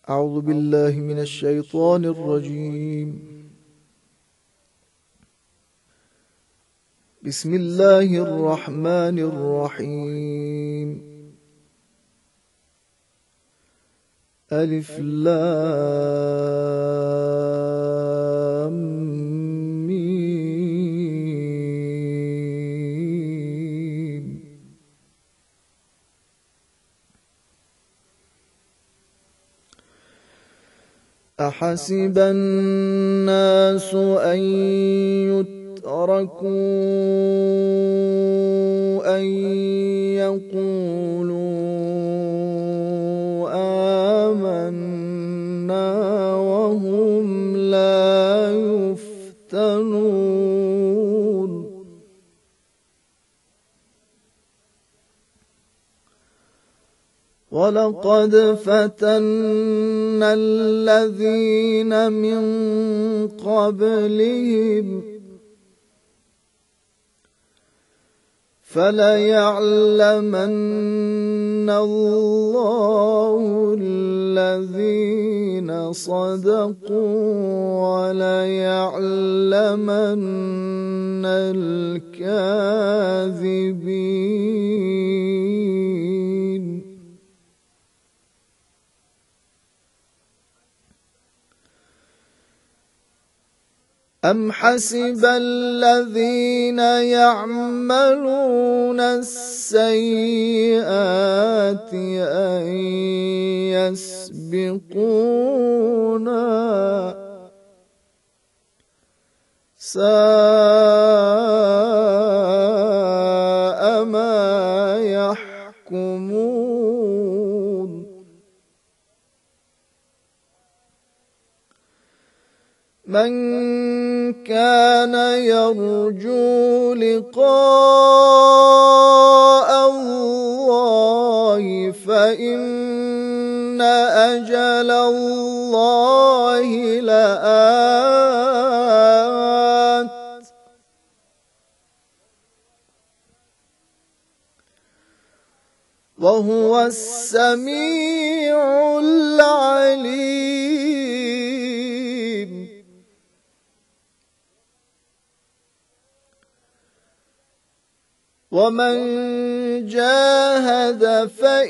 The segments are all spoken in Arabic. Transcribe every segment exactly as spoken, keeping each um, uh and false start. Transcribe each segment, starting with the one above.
أعوذ بالله من الشيطان الرجيم. بسم الله الرحمن الرحيم. ألف لام ميم. أحسب الناس أن يتركوا أن يقولوا آمنا وهم لا يفتنون. ولقد فتنا الذين من قبلهم فليعلمن الله الذين صدقوا وليعلمن الكاذبين. أم حسب الذين يعملون السيئات أن يسبقونا ساء ما يحكمون. من كان يرجو لقاء الله فإن أجل الله لآت وهو السميع العليم. ومن جاهد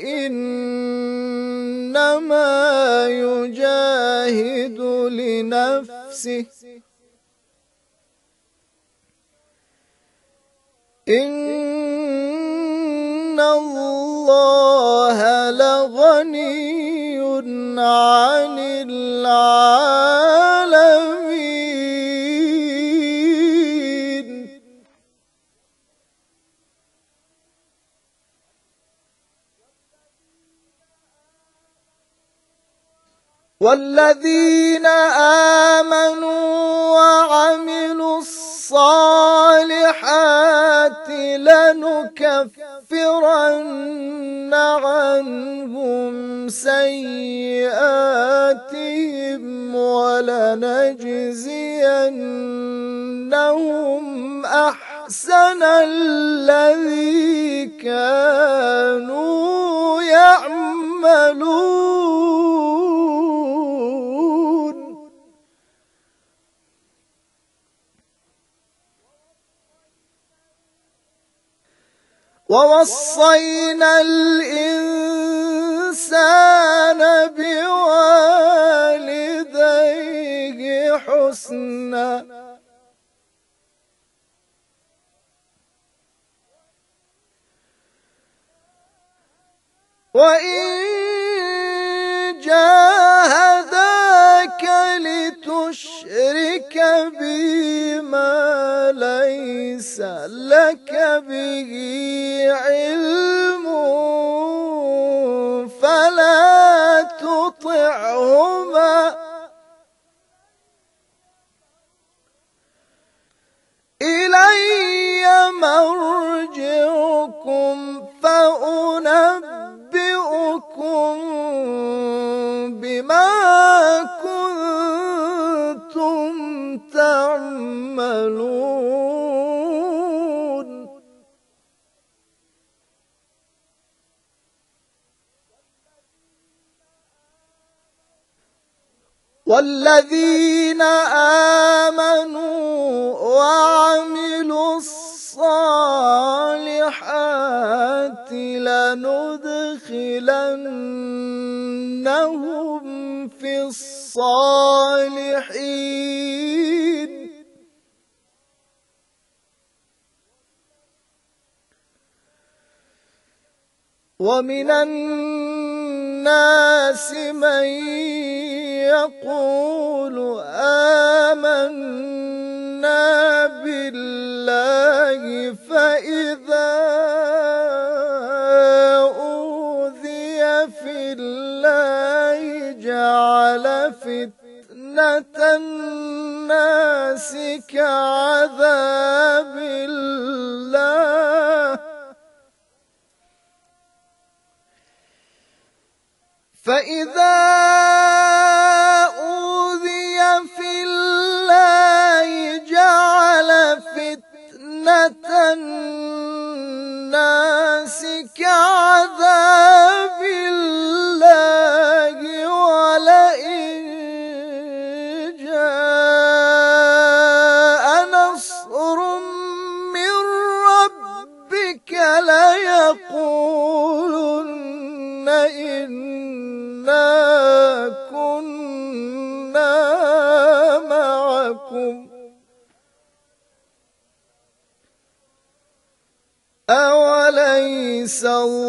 فإنما يجاهد لنفسه إن الله لغني عن العالمين. والذين آمنوا وعملوا الصالحات لنكفرن عنهم سيئاتهم ولنجزينهم أحسن الذي كانوا يعملون. ووصينا الإنسان بوالديه حسنا وإن جاهداك لتشرك بي ما ليس لك به علم فلا تطعهما إلي مرجعكم فأنبئكم بما كنتم تعملون. والذين آمنوا وعملوا الصالحات لندخلنهم في الصالحين ومن الناس من يقول آمنا بالله فإذا أوذي في الله جعل فتنة الناس كعذاب الله فإذا أوذي في الله جعل فتنة الناس كعذاب الله ولئن جاء نصر من ربك ليقولن إنا كنا معكم أوليس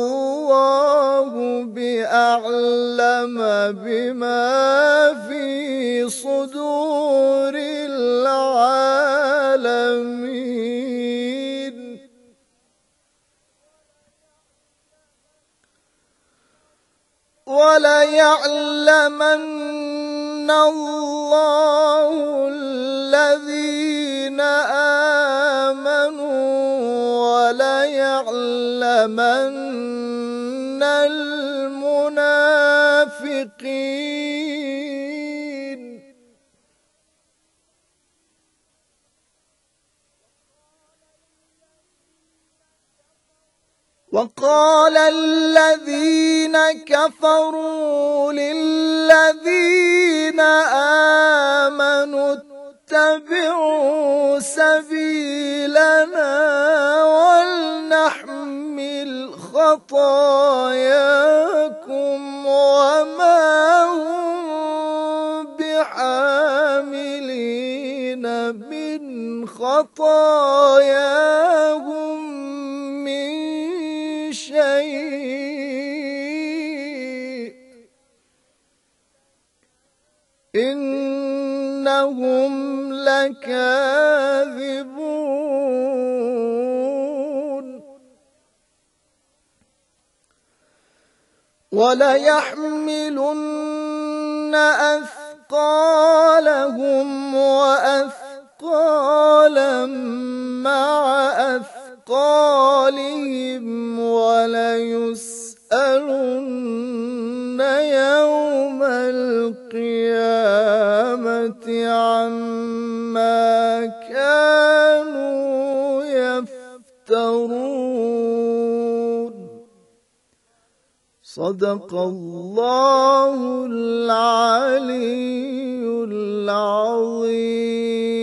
الله بأعلم بما في صدور العالمين وليعلمن الله الذين آمنوا وليعلمن المنافقين وقال الذين كفروا للذين آمنوا اتبعوا سبيلنا ولنحمل خطاياكم وما هم بحاملين من خطاياهم من شيء إنهم لكاذبون وليحملن أثقالهم وأثقالا مع أثقالهم وليسألن يوم القيامة عما كانوا يفترون صدق الله العلي العظيم.